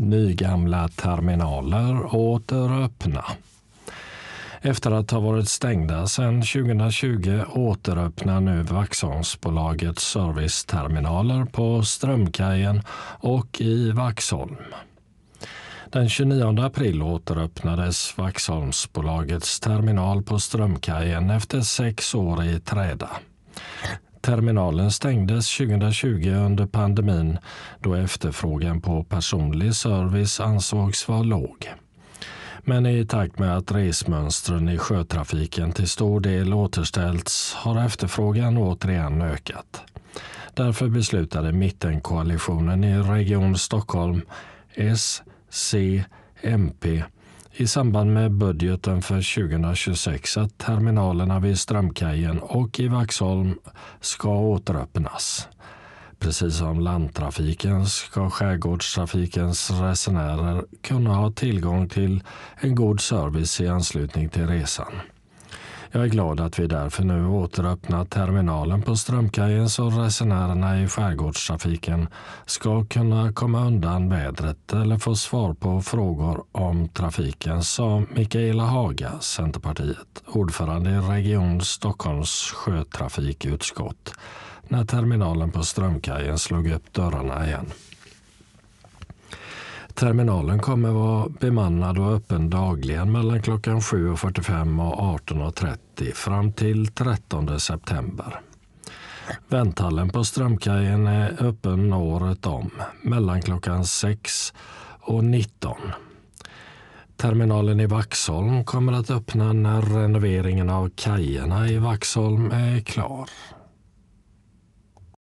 nygamla terminaler åter öppna. Efter att ha varit stängda sedan 2020 återöppnar nu Vaxholmsbolagets serviceterminaler på Strömkajen och i Vaxholm. Den 29 april återöppnades Vaxholmsbolagets terminal på Strömkajen efter 6 år i träda. Terminalen stängdes 2020 under pandemin då efterfrågan på personlig service ansågs vara låg. Men i takt med att resmönstren i sjötrafiken till stor del återställts har efterfrågan återigen ökat. Därför beslutade mittenkoalitionen i Region Stockholm, S, C, MP, i samband med budgeten för 2026 att terminalerna vid Strömkajen och i Vaxholm ska återöppnas. Precis som landtrafiken ska skärgårdstrafikens resenärer kunna ha tillgång till en god service i anslutning till resan. Jag är glad att vi därför nu återöppnar terminalen på Strömkajen så resenärerna i skärgårdstrafiken ska kunna komma undan vädret eller få svar på frågor om trafiken, sa Mikaela Haga, Centerpartiet, ordförande i Region Stockholms sjötrafikutskott, när terminalen på Strömkajen slog upp dörrarna igen. Terminalen kommer vara bemannad och öppen dagligen mellan klockan 7.45 och 18.30 fram till 13 september. Vänthallen på Strömkajen är öppen året om, mellan klockan 6 och 19. Terminalen i Vaxholm kommer att öppna när renoveringen av kajerna i Vaxholm är klar.